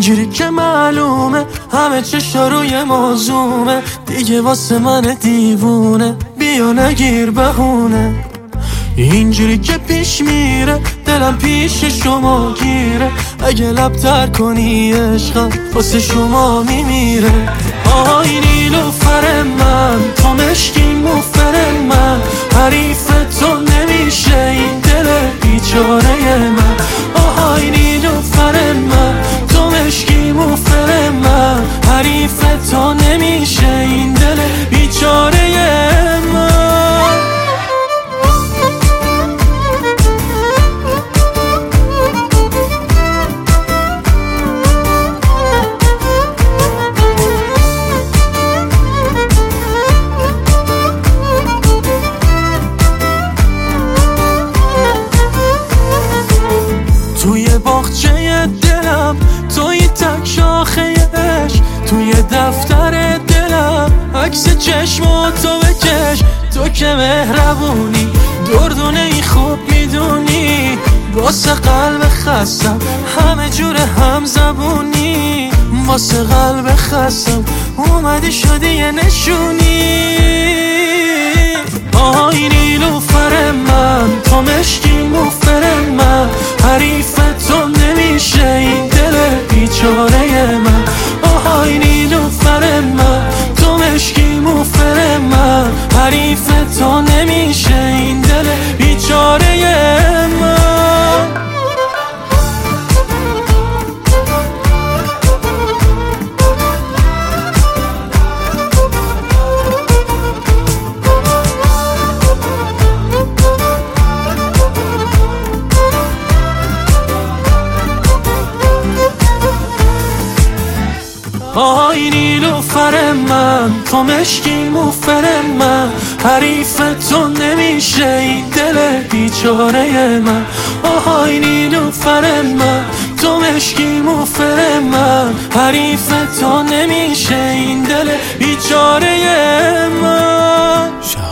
اینجوری که معلومه همه چشا روی موضوعه، دیگه واسه من دیوونه بیا نگیر بهونه. اینجوری که پیش میره دلم پیش شما گیره، اگه لب تر کنی عشقم واسه شما میمیره. آهای نیلوفر من تو مشکین موفر من، حریف تو نمیشه این دل بیچاره من. آهای نیلوفر من تو مشکین موفر من، حریف تو نمیشه این دل بیچاره من. توی باغچه دلم توی تک شاخه عشق، توی دفتر دلم عکس چشم تو بکش. تو که مهربونی دردونه ای خوب میدونی، واسه قلب خستم همه جور هم زبونی. واسه قلب خستم اومدی شدی یه نشونی. آهای نیلوفر من تو مشکی موفر من، حریف تو نمیشه این دل بیچاره من. آهای نیلوفر من تو مشکی موفر من، حریف تو نمیشه این دل بیچاره من. آهای نیلوفر من تو مشکی موفر من، حریف تو نمیشه این دل بیچاره من. آهای نیلوفر من تو مشکی موفر من، حریف تو نمیشه این دل بیچاره من.